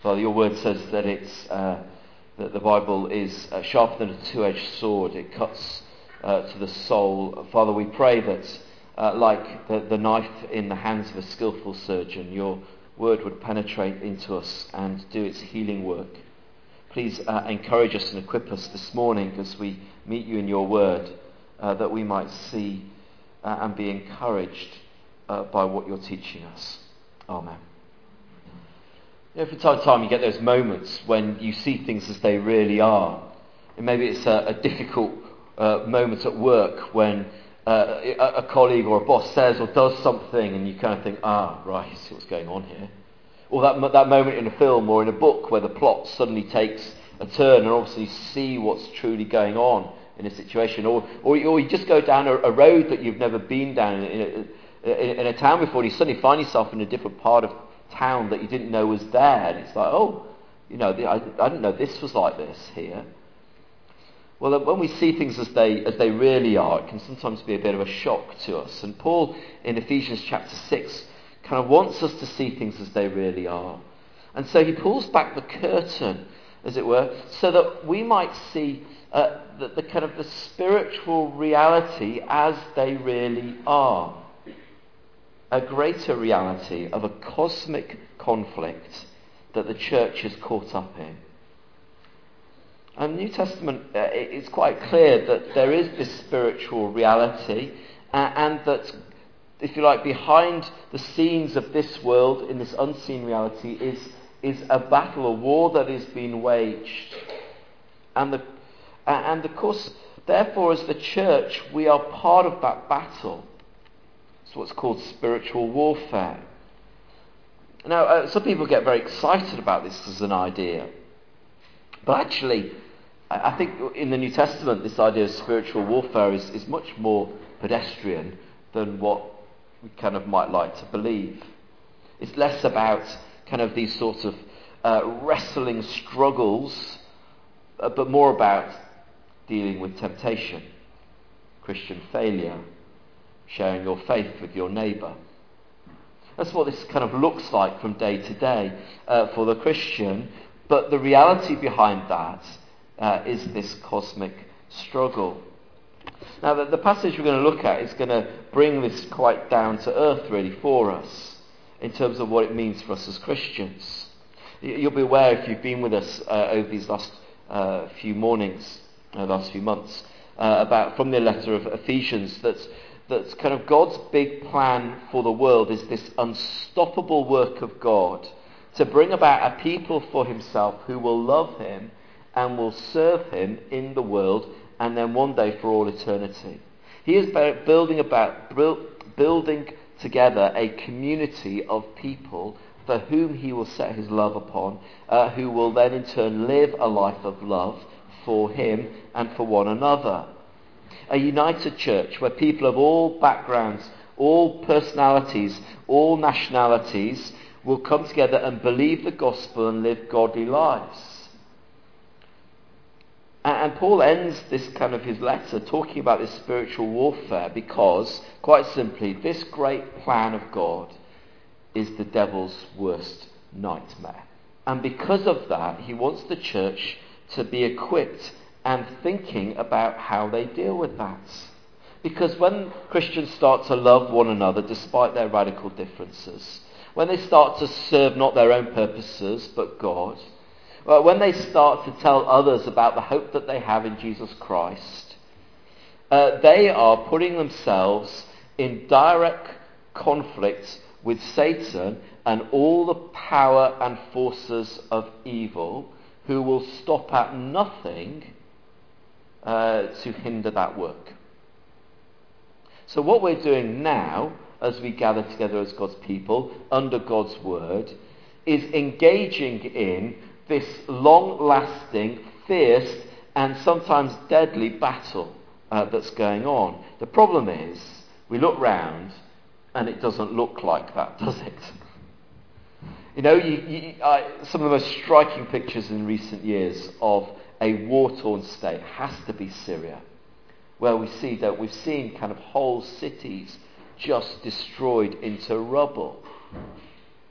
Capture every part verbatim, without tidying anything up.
Father, your word says that it's uh, that the Bible is uh, sharper than a two-edged sword. It cuts uh, to the soul. Father, we pray that, uh, like the, the knife in the hands of a skillful surgeon, your word would penetrate into us and do its healing work. Please uh, encourage us and equip us this morning as we meet you in your word, uh, that we might see uh, and be encouraged uh, by what you're teaching us. Amen. You know, from time to time you get those moments when you see things as they really are. And maybe it's a, a difficult uh, moment at work when uh, a, a colleague or a boss says or does something and you kind of think, ah, right, I see what's going on here. Or that that moment in a film or in a book where the plot suddenly takes a turn and obviously see what's truly going on in a situation. Or or, or you just go down a, a road that you've never been down in a, in, in a town before, and you suddenly find yourself in a different part of town that you didn't know was there, and it's like, oh, you know, I, I didn't know this was like this here. Well, when we see things as they as they really are, it can sometimes be a bit of a shock to us. And Paul in Ephesians chapter six kind of wants us to see things as they really are. And so he pulls back the curtain, as it were, so that we might see uh, the, the kind of the spiritual reality as they really are. A greater reality of a cosmic conflict that the church is caught up in. And the New Testament, uh, it's quite clear that there is this spiritual reality, uh, and that, if you like, behind the scenes of this world, in this unseen reality, is is a battle, a war that is being waged. And the and of course, therefore, as the church, we are part of that battle. It's what's called spiritual warfare. Now, uh, some people get very excited about this as an idea. But actually, I, I think in the New Testament, this idea of spiritual warfare is, is much more pedestrian than what we kind of might like to believe. It's less about kind of these sorts of uh, wrestling struggles, uh, but more about dealing with temptation, Christian failure, sharing your faith with your neighbour. That's what this kind of looks like from day to day uh, for the Christian. But the reality behind that uh, is this cosmic struggle. Now, the, the passage we're going to look at is going to bring this quite down to earth, really, for us, in terms of what it means for us as Christians. You'll be aware, if you've been with us uh, over these last uh, few mornings, uh, last few months, uh, about from the letter of Ephesians, that That's kind of God's big plan for the world is this unstoppable work of God to bring about a people for himself who will love him and will serve him in the world, and then one day for all eternity. He is building about building together a community of people for whom he will set his love upon, uh, who will then in turn live a life of love for him and for one another. A united church where people of all backgrounds, all personalities, all nationalities will come together and believe the gospel and live godly lives. And Paul ends this kind of his letter talking about this spiritual warfare because, quite simply, this great plan of God is the devil's worst nightmare. And because of that, he wants the church to be equipped and thinking about how they deal with that. Because when Christians start to love one another despite their radical differences, when they start to serve not their own purposes but God, when they start to tell others about the hope that they have in Jesus Christ, uh, they are putting themselves in direct conflict with Satan and all the power and forces of evil, who will stop at nothing Uh, to hinder that work. So what we're doing now, as we gather together as God's people, under God's word, is engaging in this long-lasting, fierce, and sometimes deadly battle uh, that's going on. The problem is, we look round, and it doesn't look like that, does it? You know, you, you, uh, some of the most striking pictures in recent years of a war-torn state has to be Syria, where we see that we've seen kind of whole cities just destroyed into rubble.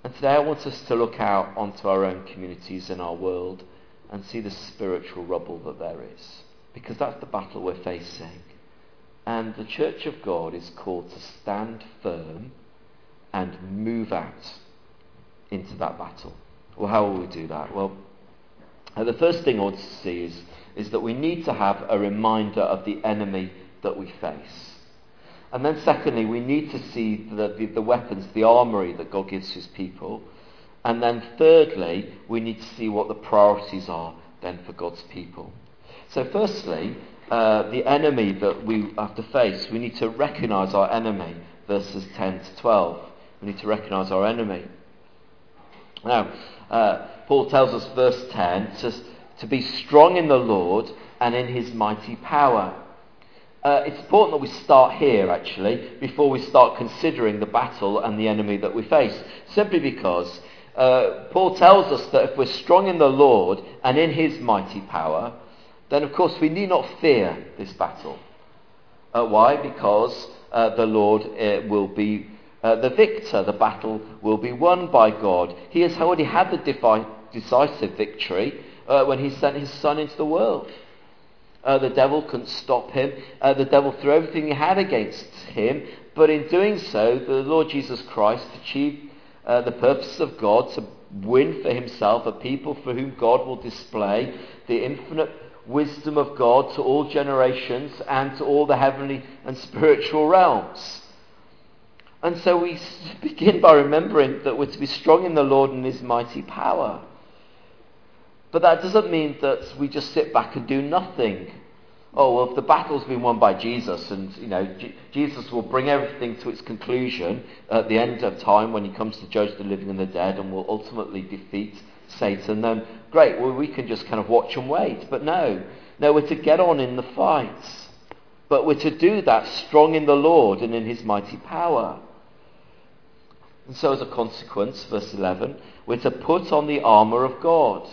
And today I want us to look out onto our own communities and our world and see the spiritual rubble that there is. Because that's the battle we're facing. And the Church of God is called to stand firm and move out into that battle. Well, how will we do that? Well, uh, the first thing I want to see is, is that we need to have a reminder of the enemy that we face. And then secondly, we need to see the, the, the weapons, the armoury that God gives his people. And then thirdly, we need to see what the priorities are then for God's people. So firstly, uh, the enemy that we have to face, we need to recognise our enemy, verses ten to twelve. We need to recognise our enemy. Now, uh, Paul tells us, verse ten, to, to be strong in the Lord and in his mighty power. Uh, it's important that we start here, actually, before we start considering the battle and the enemy that we face. Simply because uh, Paul tells us that if we're strong in the Lord and in his mighty power, then of course we need not fear this battle. Uh, why? Because uh, the Lord uh, will be uh, the victor. The battle will be won by God. He has already had the defi- decisive victory uh, when he sent his Son into the world. Uh, the devil couldn't stop him. Uh, the devil threw everything he had against him. But in doing so, the Lord Jesus Christ achieved uh, the purpose of God to win for himself a people for whom God will display the infinite wisdom of God to all generations and to all the heavenly and spiritual realms. And so we begin by remembering that we're to be strong in the Lord and his mighty power. But that doesn't mean that we just sit back and do nothing. Oh, well, if the battle's been won by Jesus, and you know, G- Jesus will bring everything to its conclusion at the end of time when he comes to judge the living and the dead and will ultimately defeat Satan, then great, well, we can just kind of watch and wait. But no, no, we're to get on in the fight. But we're to do that strong in the Lord and in his mighty power. And so as a consequence, verse eleven, we're to put on the armour of God.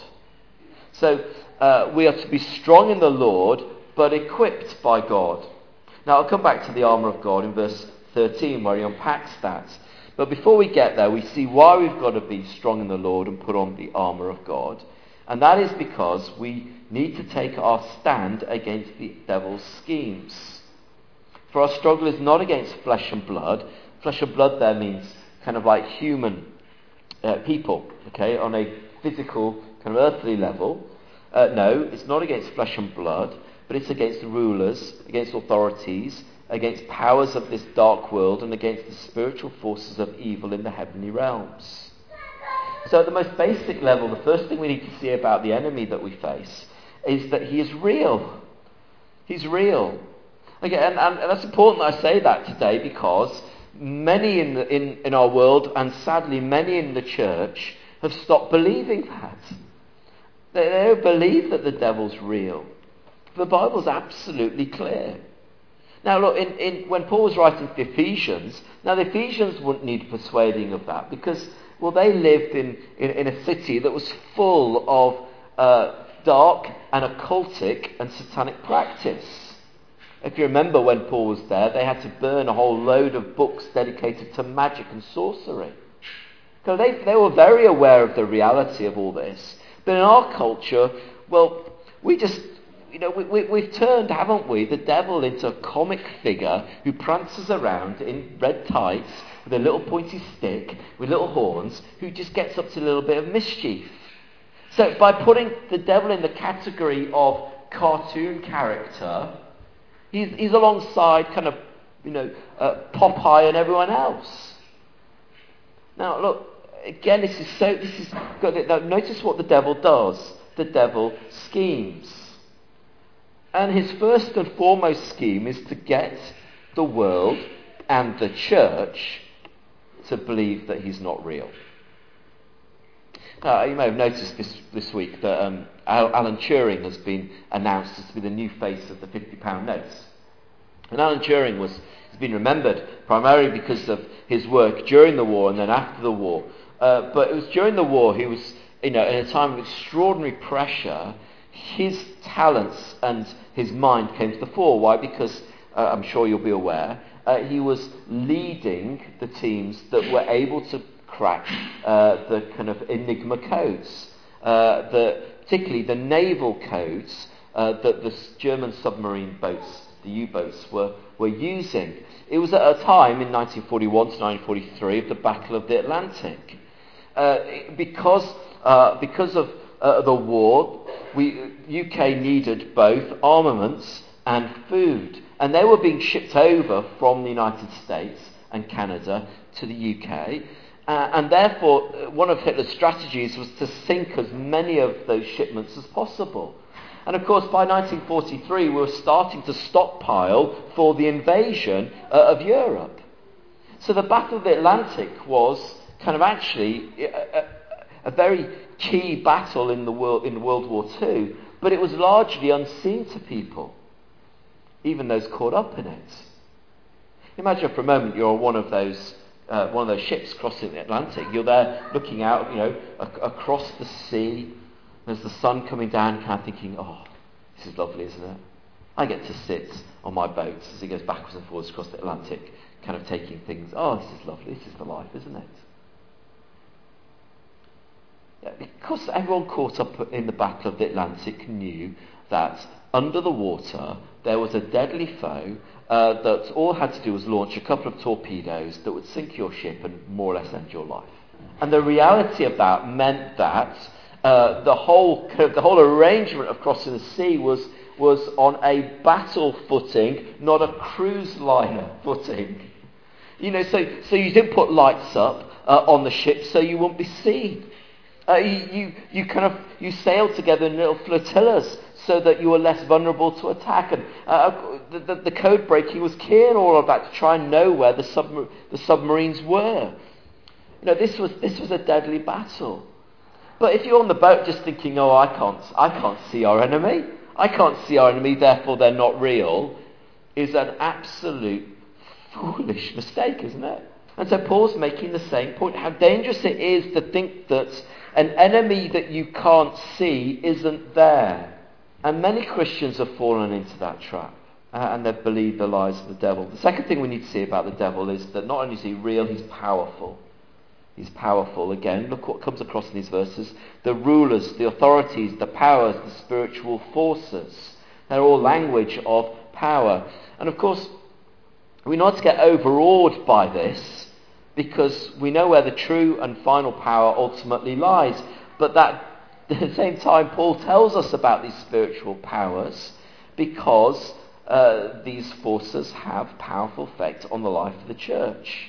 So uh, we are to be strong in the Lord, but equipped by God. Now I'll come back to the armour of God in verse thirteen, where he unpacks that. But before we get there, we see why we've got to be strong in the Lord and put on the armour of God. And that is because we need to take our stand against the devil's schemes. For our struggle is not against flesh and blood. Flesh and blood there means kind of like human uh, people, okay, on a physical, kind of earthly level. Uh, no, it's not against flesh and blood, but it's against the rulers, against authorities, against powers of this dark world, and against the spiritual forces of evil in the heavenly realms. So at the most basic level, the first thing we need to see about the enemy that we face is that he is real. He's real. Okay, and, and, and that's important that I say that today, because many in, the, in, in our world, and sadly many in the church, have stopped believing that. They, they don't believe that the devil's real. The Bible's absolutely clear. Now look, in, in, when Paul was writing the Ephesians, now the Ephesians wouldn't need persuading of that, because, well, they lived in, in, in a city that was full of uh, dark and occultic and satanic practice. If you remember when Paul was there, they had to burn a whole load of books dedicated to magic and sorcery. So they, they were very aware of the reality of all this. But in our culture, well, we just, you know, we, we, we've turned, haven't we, the devil into a comic figure who prances around in red tights with a little pointy stick, with little horns, who just gets up to a little bit of mischief. So by putting the devil in the category of cartoon character, he's, he's alongside kind of, you know, uh, Popeye and everyone else. Now look, again, this is so, this is, notice what the devil does. The devil schemes. And his first and foremost scheme is to get the world and the church to believe that he's not real. Uh, you may have noticed this, this week that um, Alan Turing has been announced as to be the new face of the fifty pound notes. And Alan Turing was, has been remembered primarily because of his work during the war and then after the war. Uh, but it was during the war he was, you know, in a time of extraordinary pressure, his talents and his mind came to the fore. Why? Because, uh, I'm sure you'll be aware, uh, he was leading the teams that were able to crack uh, the kind of Enigma codes, uh, the, particularly the naval codes uh, that the German submarine boats, the U-boats, were, were using. It was at a time in nineteen forty-one to nineteen forty-three of the Battle of the Atlantic. Uh, because, uh, because of uh, the war, we, U K needed both armaments and food. And they were being shipped over from the United States and Canada to the U K. Uh, and therefore, one of Hitler's strategies was to sink as many of those shipments as possible. And of course, by nineteen forty-three, we were starting to stockpile for the invasion uh, of Europe. So the Battle of the Atlantic was kind of actually a, a, a very key battle in the world in World War Two, but it was largely unseen to people, even those caught up in it. Imagine for a moment you're on one of those uh, one of those ships crossing the Atlantic. You're there looking out, you know, ac- across the sea. There's the sun coming down, kind of thinking, "Oh, this is lovely, isn't it? I get to sit on my boat as it goes backwards and forwards across the Atlantic, kind of taking things. Oh, this is lovely. This is the life, isn't it?" Yeah, because everyone caught up in the Battle of the Atlantic knew that under the water there was a deadly foe uh, that all had to do was launch a couple of torpedoes that would sink your ship and more or less end your life. And the reality of that meant that uh, the whole the whole arrangement of crossing the sea was was on a battle footing, not a cruise liner footing. You know, so so you didn't put lights up uh, on the ship so you wouldn't be seen. Uh, you, you you kind of you sailed together in little flotillas so that you were less vulnerable to attack. And uh, the, the, the code breaking was key in all of that to try and know where the submar- the submarines were. You know, this was this was a deadly battle. But if you're on the boat just thinking, "Oh, I can't I can't see our enemy. I can't see our enemy, therefore they're not real," is an absolute foolish mistake, isn't it? And so Paul's making the same point: how dangerous it is to think that an enemy that you can't see isn't there. And many Christians have fallen into that trap, uh, and they've believed the lies of the devil. The second thing we need to see about the devil is that not only is he real, he's powerful. He's powerful. Again, look what comes across in these verses. The rulers, the authorities, the powers, the spiritual forces. They're all language of power. And of course, we're not to get overawed by this, because we know where the true and final power ultimately lies. But that, at the same time, Paul tells us about these spiritual powers because uh, these forces have powerful effect on the life of the church.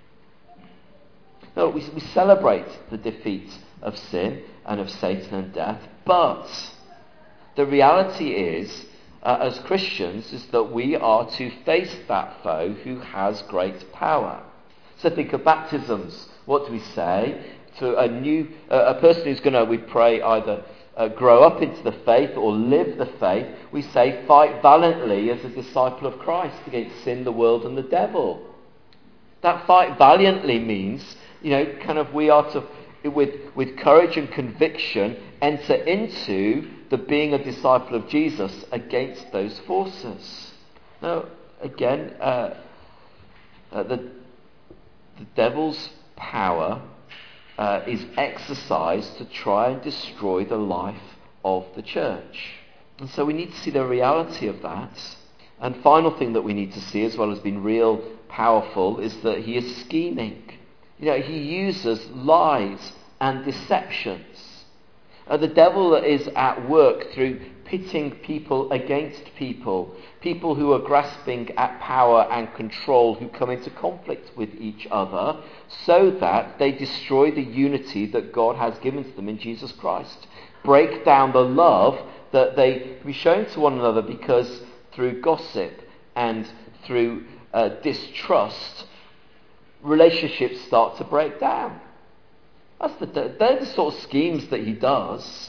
No, we, we celebrate the defeat of sin and of Satan and death, but the reality is, uh, as Christians, is that we are to face that foe who has great power. So think of baptisms. What do we say to a new, uh, a person who's going to, we pray, either uh, grow up into the faith or live the faith? We say, fight valiantly as a disciple of Christ against sin, the world, and the devil. That fight valiantly means, you know, kind of we are to, with with courage and conviction, enter into the being a disciple of Jesus against those forces. Now, again, uh, uh, the the devil's power uh, is exercised to try and destroy the life of the church. And so we need to see the reality of that. And final thing that we need to see, as well as being real powerful, is that he is scheming. You know, he uses lies and deceptions. Uh, the devil is at work through pitting people against people, people who are grasping at power and control, who come into conflict with each other, so that they destroy the unity that God has given to them in Jesus Christ. Break down the love that they can be shown to one another, because through gossip and through uh, distrust, relationships start to break down. That's the, they're the sort of schemes that he does.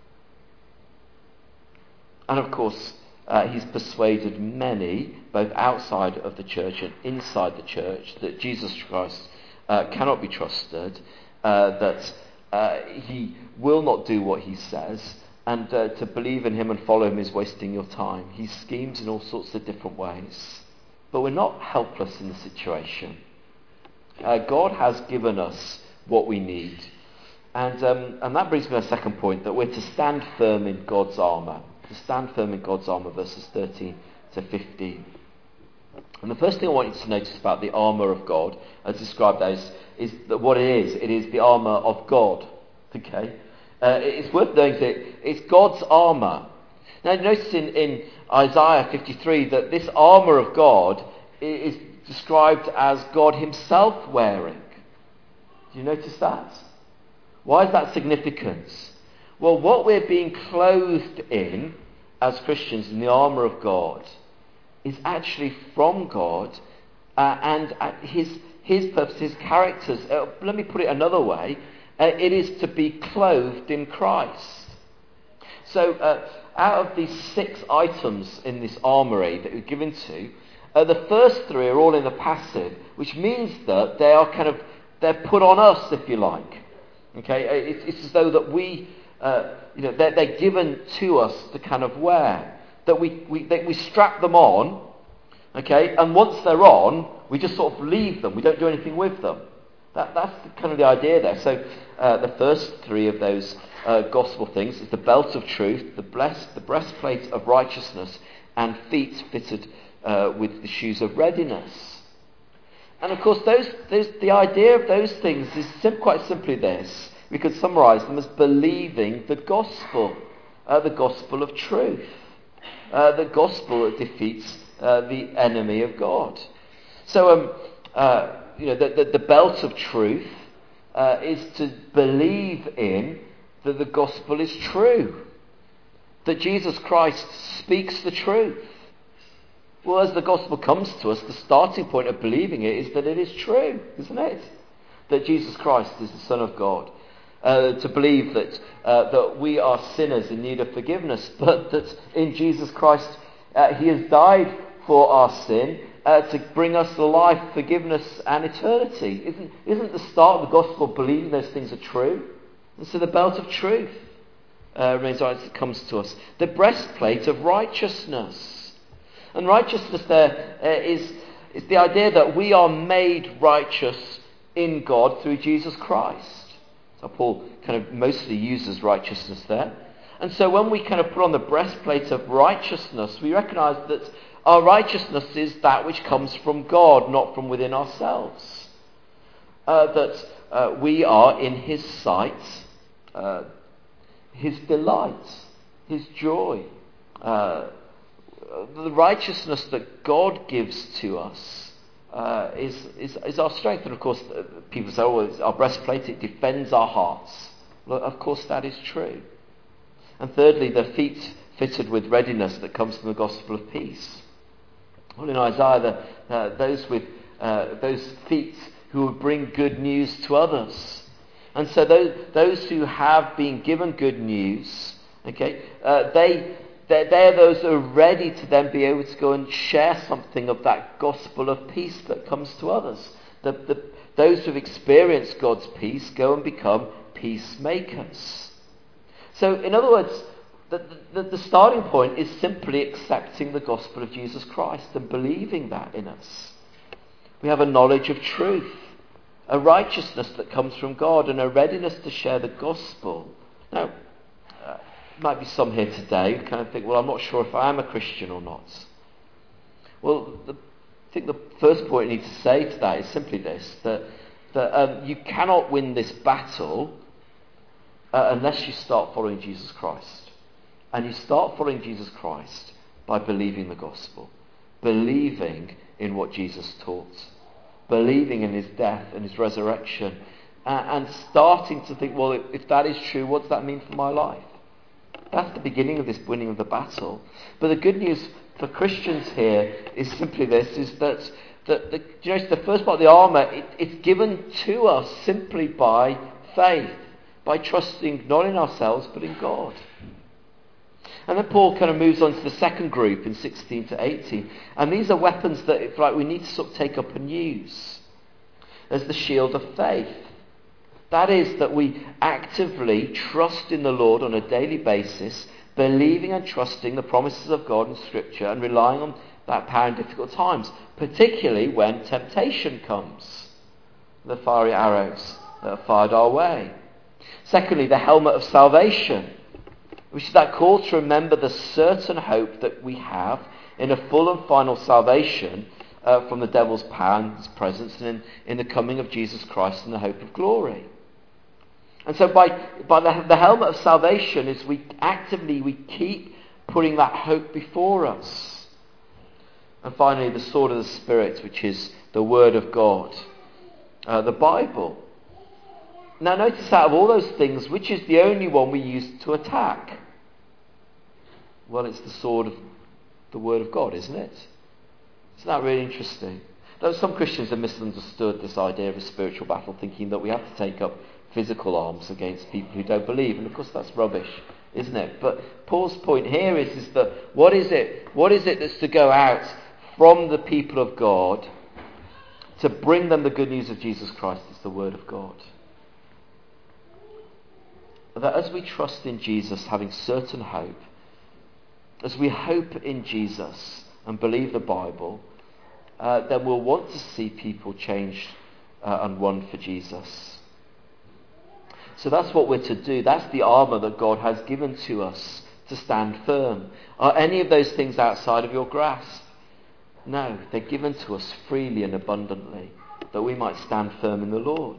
And of course, uh, he's persuaded many, both outside of the church and inside the church, that Jesus Christ uh, cannot be trusted, uh, that uh, he will not do what he says, and uh, to believe in him and follow him is wasting your time. He schemes in all sorts of different ways. But we're not helpless in the situation. Uh, God has given us what we need. And um, and that brings me to my second point, that we're to stand firm in God's armour. To stand firm in God's armour, verses thirteen to fifteen. And the first thing I want you to notice about the armour of God, as described there, is, is that what it is. It is the armour of God. Okay? Uh, it's worth knowing that it's God's armour. Now notice in, in Isaiah fifty-three that this armour of God is described as God himself wearing. Do you notice that? Why is that significant? Well, what we're being clothed in as Christians in the armour of God is actually from God uh, and uh, his his purpose, his characters. Uh, let me put it another way. Uh, it is to be clothed in Christ. So uh, out of these six items in this armoury that we're given to, uh, the first three are all in the passive, which means that they are kind of, they're put on us, if you like. Okay, it's, it's as though that we, uh, you know, they're, they're given to us to kind of wear. That we we that we strap them on, okay, and once they're on, we just sort of leave them. We don't do anything with them. That that's the, kind of the idea there. So uh, the first three of those uh, gospel things is the belt of truth, the blessed, the breastplate of righteousness, and feet fitted uh, with the shoes of readiness. And of course, those, those the idea of those things is sim- quite simply this. We could summarise them as believing the gospel, uh, the gospel of truth, uh, the gospel that defeats uh, the enemy of God. So, um, uh, you know, the, the, the belt of truth uh, is to believe in that the gospel is true, that Jesus Christ speaks the truth. Well, as the gospel comes to us, the starting point of believing it is that it is true, isn't it? That Jesus Christ is the Son of God. Uh, to believe that uh, that we are sinners in need of forgiveness, but that in Jesus Christ uh, he has died for our sin uh, to bring us life, forgiveness, and eternity. Isn't isn't the start of the gospel believing those things are true? And so the belt of truth uh, remains as it comes to us. The breastplate of righteousness. And righteousness there uh, is, is the idea that we are made righteous in God through Jesus Christ. So Paul kind of mostly uses righteousness there. And so when we kind of put on the breastplate of righteousness, we recognise that our righteousness is that which comes from God, not from within ourselves. Uh, that uh, we are in his sight, uh, his delight, his joy. Uh, the righteousness that God gives to us uh, is, is is our strength. And of course, uh, people say, oh, it's our breastplate, it defends our hearts. Well, of course, that is true. And thirdly, the feet fitted with readiness that comes from the gospel of peace. Well, in Isaiah, the, uh, those with uh, those feet who would bring good news to others. And so those, those who have been given good news, okay, uh, they... They're, they're those who are ready to then be able to go and share something of that gospel of peace that comes to others. The, the, those who have experienced God's peace go and become peacemakers. So, in other words, the, the, the starting point is simply accepting the gospel of Jesus Christ and believing that in us. We have a knowledge of truth, a righteousness that comes from God, and a readiness to share the gospel. Now, might be some here today who kind of think, well, I'm not sure if I am a Christian or not. Well, the, I think the first point I need to say to that is simply this, that, that um, you cannot win this battle uh, unless you start following Jesus Christ. And you start following Jesus Christ by believing the gospel, believing in what Jesus taught, believing in his death and his resurrection, uh, and starting to think, well, if, if that is true, what does that mean for my life? That's the beginning of this winning of the battle. But the good news for Christians here is simply this, is that, that the, you know, the first part of the armour, it, it's given to us simply by faith, by trusting not in ourselves but in God. And then Paul kind of moves on to the second group in sixteen to eighteen. And these are weapons that, if like, we need to sort of take up and use. There's the shield of faith. That is, that we actively trust in the Lord on a daily basis, believing and trusting the promises of God in Scripture and relying on that power in difficult times, particularly when temptation comes. The fiery arrows that are fired our way. Secondly, the helmet of salvation, which is that call to remember the certain hope that we have in a full and final salvation uh, from the devil's power and his presence, and in, in the coming of Jesus Christ and the hope of glory. And so by, by the, the helmet of salvation is we actively, we keep putting that hope before us. And finally, the sword of the Spirit, which is the Word of God, uh, the Bible. Now notice out of all those things, which is the only one we use to attack? Well, it's the sword of the Word of God, isn't it? Isn't that really interesting? Now, some Christians have misunderstood this idea of a spiritual battle, thinking that we have to take up physical arms against people who don't believe, and of course that's rubbish, isn't it? But Paul's point here is, is that what is it? What is it that's to go out from the people of God to bring them the good news of Jesus Christ? It's the Word of God. That as we trust in Jesus, having certain hope, as we hope in Jesus and believe the Bible, uh, then we'll want to see people changed uh, and won for Jesus. So that's what we're to do. That's the armour that God has given to us to stand firm. Are any of those things outside of your grasp? No, they're given to us freely and abundantly, that we might stand firm in the Lord.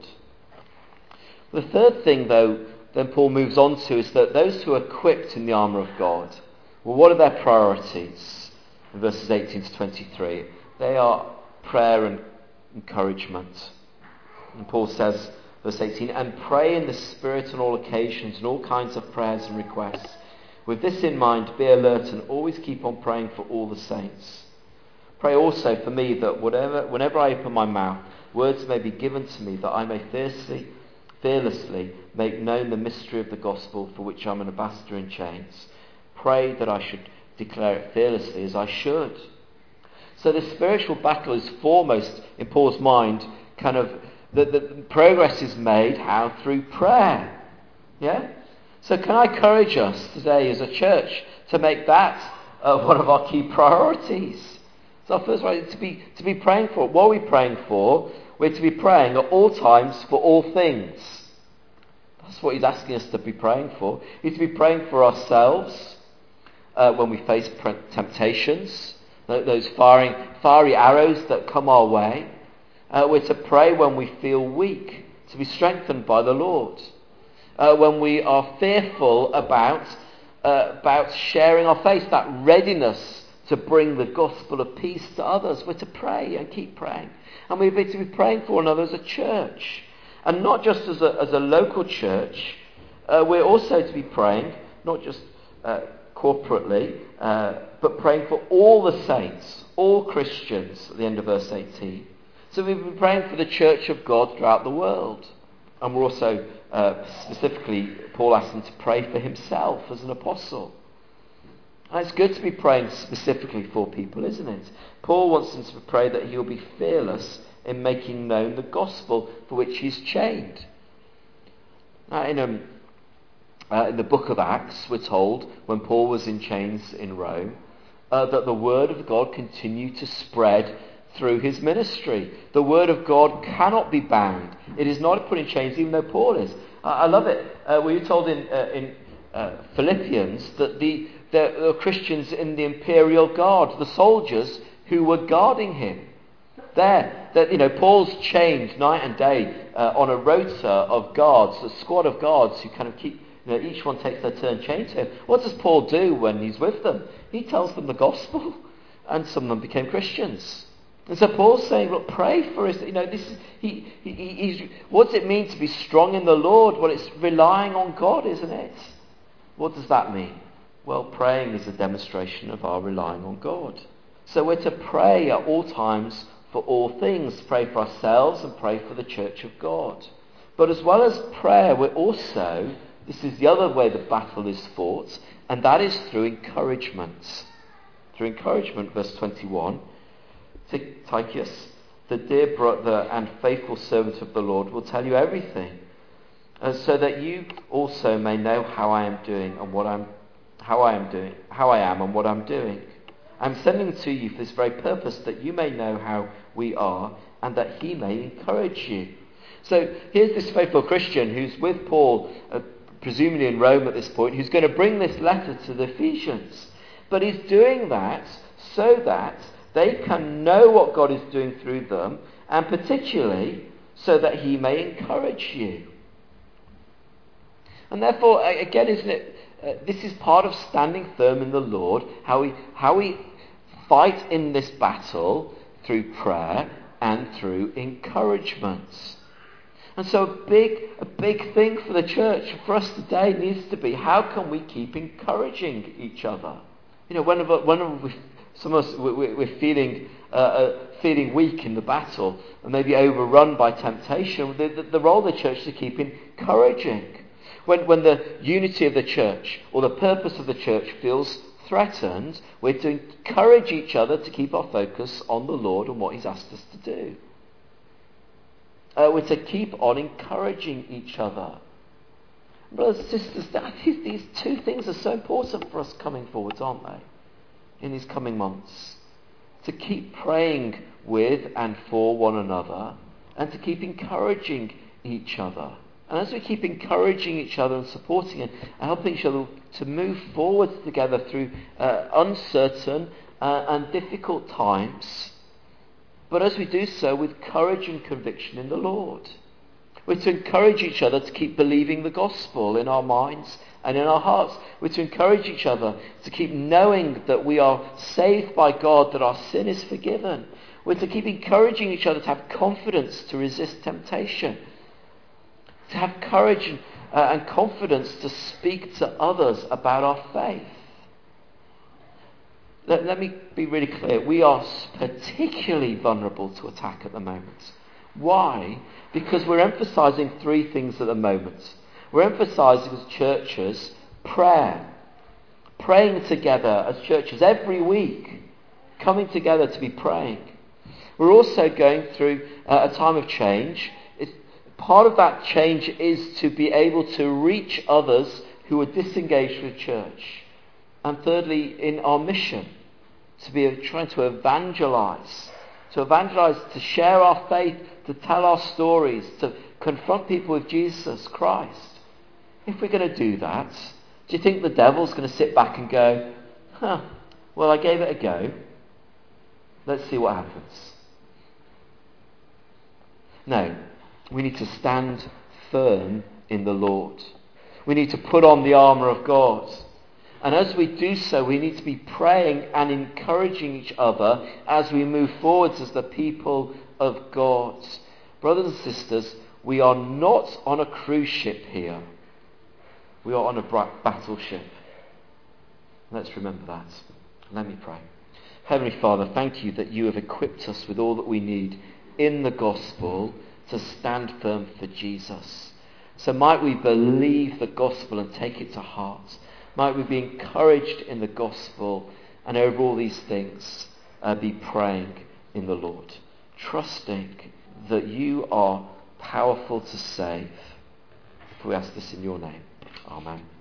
The third thing, though, then Paul moves on to is that those who are equipped in the armour of God, well, what are their priorities? In verses eighteen to twenty-three, they are prayer and encouragement. And Paul says, verse eighteen, and pray in the Spirit on all occasions and all kinds of prayers and requests. With this in mind, be alert and always keep on praying for all the saints. Pray also for me that whatever, whenever I open my mouth, words may be given to me, that I may fiercely, fearlessly make known the mystery of the gospel, for which I'm an ambassador in chains. Pray that I should declare it fearlessly as I should. So the spiritual battle is foremost in Paul's mind, kind of, the, the progress is made, how? Through prayer. Yeah? So can I encourage us today as a church to make that uh, one of our key priorities? So first of all, to be, to be praying for. What are we praying for? We're to be praying at all times for all things. That's what he's asking us to be praying for. He's to be praying for ourselves uh, when we face temptations, those firing, fiery arrows that come our way. Uh, we're to pray when we feel weak, to be strengthened by the Lord. Uh, when we are fearful about, uh, about sharing our faith, that readiness to bring the gospel of peace to others, we're to pray and keep praying. And we're to be praying for one another as a church. And not just as a, as a local church, uh, we're also to be praying, not just uh, corporately, uh, but praying for all the saints, all Christians, at the end of verse eighteen. So we've been praying for the church of God throughout the world. And we're also, uh, specifically, Paul asked him to pray for himself as an apostle. And it's good to be praying specifically for people, isn't it? Paul wants them to pray that he'll be fearless in making known the gospel for which he's chained. Now, in, um, uh, in the book of Acts, we're told, when Paul was in chains in Rome, uh, that the word of God continued to spread through his ministry. The word of God cannot be bound. It is not put in chains, even though Paul is. Uh, I love it. Uh, we were told in, uh, in uh, Philippians that the, the, the Christians in the imperial guard, the soldiers who were guarding him, there, that you know, Paul's chained night and day uh, on a rota of guards, a squad of guards who kind of keep, you know, each one takes their turn chained to him. What does Paul do when he's with them? He tells them the gospel, and some of them became Christians. And so Paul's saying, look, pray for us. You know, this is he, he he's. What does it mean to be strong in the Lord? Well, it's relying on God, isn't it? What does that mean? Well, praying is a demonstration of our relying on God. So we're to pray at all times for all things. Pray for ourselves and pray for the church of God. But as well as prayer, we're also, this is the other way the battle is fought, and that is through encouragement. Through encouragement, verse twenty-one. Tychicus, the dear brother and faithful servant of the Lord, will tell you everything, uh, so that you also may know how I am doing and what I'm, how I am doing, how I am and what I'm doing. I'm sending to you for this very purpose, that you may know how we are, and that he may encourage you. So here's this faithful Christian who's with Paul, uh, presumably in Rome at this point, who's going to bring this letter to the Ephesians. But he's doing that so that they can know what God is doing through them, and particularly so that he may encourage you. And therefore, again, isn't it, uh, this is part of standing firm in the Lord, how we, how we fight in this battle through prayer and through encouragement. And so a big, a big thing for the church, for us today, needs to be, how can we keep encouraging each other? You know, whenever, whenever we, some of us, we, we're feeling, uh, uh, feeling weak in the battle, and maybe overrun by temptation, the, the, the role of the church is to keep encouraging. When, when the unity of the church, or the purpose of the church feels threatened, we're to encourage each other to keep our focus on the Lord and what he's asked us to do. Uh, we're to keep on encouraging each other. Brothers and sisters, these, these two things are so important for us coming forwards, aren't they? In these coming months. To keep praying with and for one another, and to keep encouraging each other. And as we keep encouraging each other and supporting and helping each other to move forwards together through uh, uncertain uh, and difficult times, but as we do so with courage and conviction in the Lord. We're to encourage each other to keep believing the gospel in our minds and in our hearts. We're to encourage each other to keep knowing that we are saved by God, that our sin is forgiven. We're to keep encouraging each other to have confidence to resist temptation. To have courage and, uh, and confidence to speak to others about our faith. Let, let me be really clear. We are particularly vulnerable to attack at the moment. Why? Because we're emphasising three things at the moment. We're emphasising as churches prayer. Praying together as churches every week. Coming together to be praying. We're also going through uh, a time of change. It's, part of that change is to be able to reach others who are disengaged with church. And thirdly, in our mission, to be trying to evangelise, to evangelise, to share our faith, to tell our stories, to confront people with Jesus Christ. If we're going to do that, do you think the devil's going to sit back and go, huh, well, I gave it a go. Let's see what happens. No, we need to stand firm in the Lord. We need to put on the armour of God. And as we do so, we need to be praying and encouraging each other as we move forwards as the people of God. Brothers and sisters, we are not on a cruise ship here. We are on a battleship. Let's remember that. Let me pray. Heavenly Father, thank you that you have equipped us with all that we need in the gospel to stand firm for Jesus. So might we believe the gospel and take it to heart. Might we be encouraged in the gospel, and over all these things uh, be praying in the Lord, trusting that you are powerful to save. For we ask this in your name. Amen.